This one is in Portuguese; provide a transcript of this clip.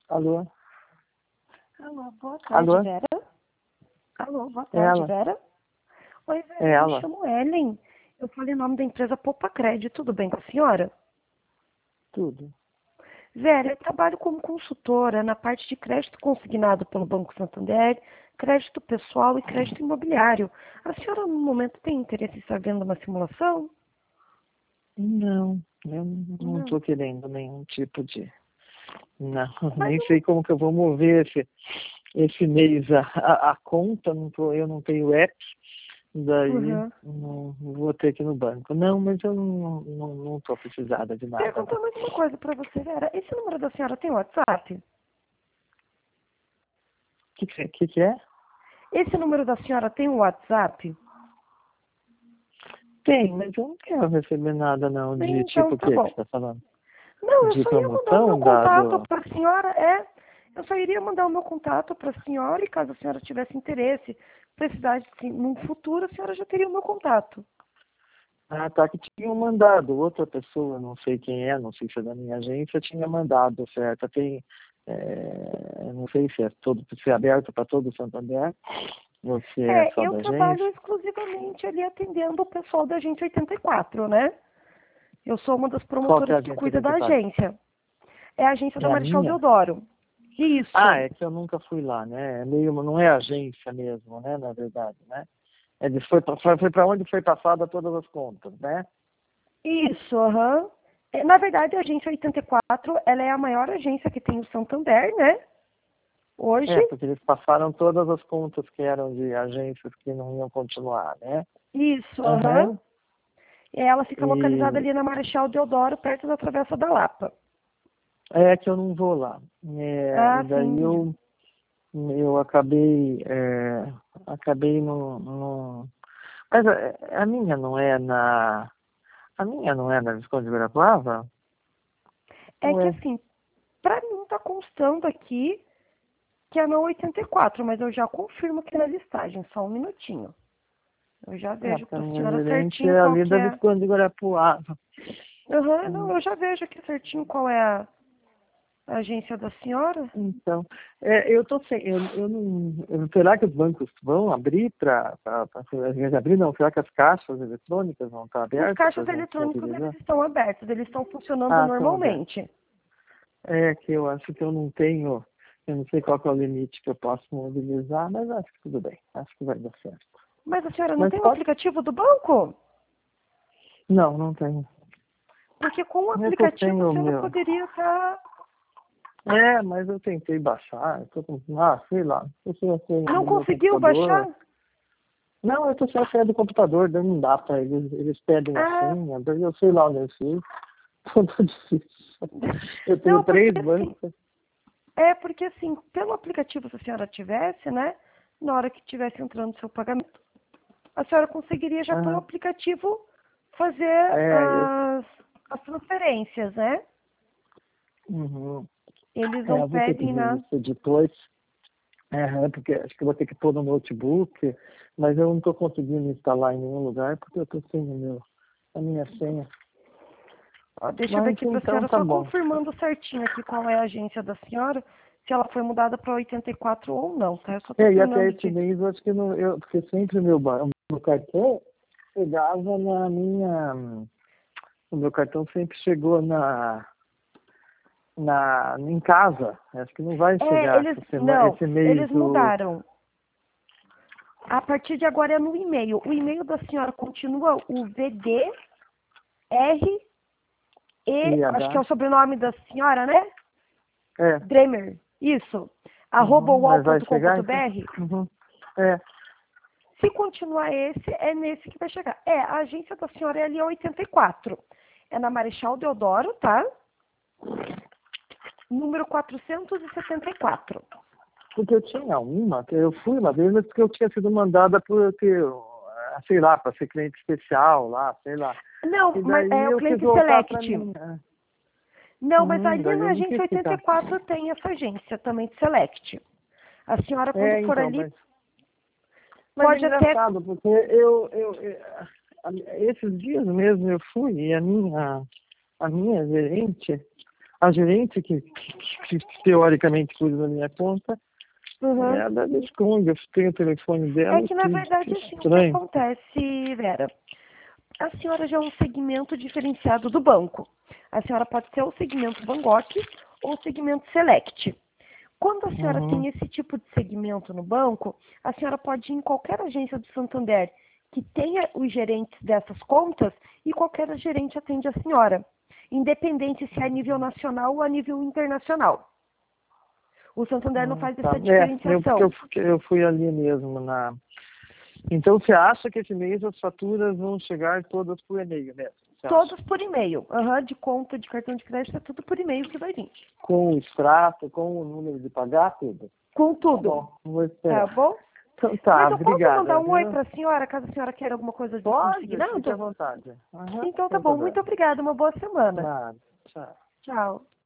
Alô? Alô, boa tarde, Alô? Vera. Alô, boa É tarde, ela? Vera. Oi, É Vera, eu me ela? chamo Ellen. Eu falei em nome da empresa Poupa Crédito, tudo bem com a senhora? Tudo. Vera, eu trabalho como consultora na parte de crédito consignado pelo Banco Santander, crédito pessoal e crédito imobiliário. A senhora, no momento, tem interesse em estar vendo uma simulação? Não, eu não Não. estou querendo nenhum tipo de... Não, Mas nem não... sei como que eu vou mover esse mês a conta, eu não tenho app, daí Uhum. não vou ter que ir no banco. Não, mas eu não estou precisada de nada, não. Perguntar mais uma coisa para você, Vera. Esse número da senhora tem WhatsApp? O que é? Esse número da senhora tem WhatsApp? Tem, mas eu não quero receber nada não de Então, tipo o tá que bom. você está falando? Não, eu De só ia mandar o meu promoção contato dado? para a senhora. Eu só iria mandar o meu contato para a senhora e caso a senhora tivesse interesse, precisasse, sim, num futuro, a senhora já teria o meu contato. Ah, tá, que tinham mandado, outra pessoa, não sei quem é, não sei se é da minha agência, tinha mandado, certo? Tem, não sei se é aberto para todo o Santander, você é só Eu da trabalho agência. exclusivamente ali atendendo o pessoal da agência 84, né? Eu sou uma das Qual que é a promotoras que agência cuida da 84? agência. É a agência É da a Marechal minha? Deodoro. Ah, Isso. é que eu nunca fui lá, né? É meio, não é agência mesmo, né, na verdade, né? Ele foi para onde foi passada todas as contas, né? Isso, aham. Na verdade, a agência 84, ela é a maior agência que tem o Santander, né? Hoje. É, porque eles passaram todas as contas que eram de agências que não iam continuar, né? Isso, aham. Aham. Ela fica localizada E ali na Marechal Deodoro, perto da Travessa da Lapa. é que eu não vou lá. E Ah, daí sim. eu acabei no... Mas a minha não é na Visconde de Ibirapuava? É que Ué, assim, pra mim tá constando aqui que é na 84, mas eu já confirmo aqui na listagem, só um minutinho. Eu já vejo porque a pra minha senhora gerente certinho é qual ali que da é. Visconde de Ibirapuava. Aham, não, Hum, eu já vejo aqui certinho qual é a agência da senhora. Então, eu tô sem, eu não, será que os bancos vão abrir abrir não, será que as caixas eletrônicas vão estar Os abertas para a caixas gente eletrônicos, eles mobilizar? estão abertos, eles estão funcionando Ah, estão abertos. normalmente. É que eu acho que eu não sei qual que é o limite que eu posso mobilizar, mas acho que tudo bem, acho que vai dar certo. Mas a senhora não Mas tem o pode? aplicativo do banco? Não, não tenho. Porque com o É que eu aplicativo a tenho o senhora meu. poderia estar... Mas eu tentei baixar, eu tô com, sei lá, eu sei a senha Não do meu conseguiu baixar? computador. Não, eu tô sem a senha do computador, daí não dá pra eles pedem a Ah, senha, daí eu sei lá onde eu fiz. Tudo difícil. Eu tenho não, porque 3 assim, bancos. pelo aplicativo, se a senhora tivesse, né, na hora que estivesse entrando o seu pagamento, a senhora conseguiria já pelo Aham. aplicativo fazer Eu, as transferências, né? uhum. Eles não Eu vou ter que pedem ver nada. isso depois. Porque acho que eu vou ter que pôr no notebook, mas eu não estou conseguindo instalar em nenhum lugar porque eu estou sem a minha senha. Ó, deixa eu ver Mas aqui para a então senhora, tá só bom. confirmando certinho aqui qual é a agência da senhora, se ela foi mudada para 84 ou não, tá? Eu só estou E até terminando esse de... mês eu acho que não, porque sempre o meu cartão chegava o meu cartão sempre chegou em casa. Acho que não vai chegar Eles, essa semana, não, esse mês eles mudaram. A partir de agora é no e-mail. O e-mail da senhora continua o VDRE, acho que é IH. o sobrenome da senhora, né? É, Dremer, isso. Arroba mas vai chegar então? uol.com.br. Uhum. É, Se continuar esse, é nesse que vai chegar. A agência da senhora é ali 84. É na Marechal Deodoro, tá? Número 474. porque eu tinha que eu fui uma vez, mas porque eu tinha sido mandada sei lá, para ser cliente especial lá, sei lá. Não, E mas daí é o eu quis cliente voltar para select. mim. Não, mas ali Daí na eu não agência quis ficar. 84 tem essa agência também de select. A senhora, quando for Então, ali, mas é pode até... engraçado, porque esses dias mesmo eu fui e a minha gerente, A gerente que teoricamente cuida da minha conta Uhum. é a da Descong. Eu tenho o telefone dela. É que, na verdade, que assim, o que estranho. acontece, Vera? A senhora já é um segmento diferenciado do banco. A senhora pode ser o segmento Bangkok ou o segmento Select. Quando a senhora Uhum. tem esse tipo de segmento no banco, a senhora pode ir em qualquer agência do Santander que tenha os gerentes dessas contas e qualquer gerente atende a senhora, independente se é a nível nacional ou a nível internacional. O Santander não faz Tá. essa diferenciação. Porque eu fui ali mesmo na. Então você acha que esse mês as faturas vão chegar todas por e-mail mesmo? Você acha? Todos por e-mail. De conta, de cartão de crédito, é tudo por e-mail que vai vir. Com o extrato, com o número de pagar, tudo? Com Tá tudo. bom, vou Tá esperar. bom? Então tá, Mas eu posso obrigada. mandar um oi Viu? para a senhora, caso a senhora queira alguma coisa de Pode, fique à consignado? vontade. Uhum, Então tá sem bom. Muito problema. obrigada. Uma boa semana. Nada. Tchau. Tchau.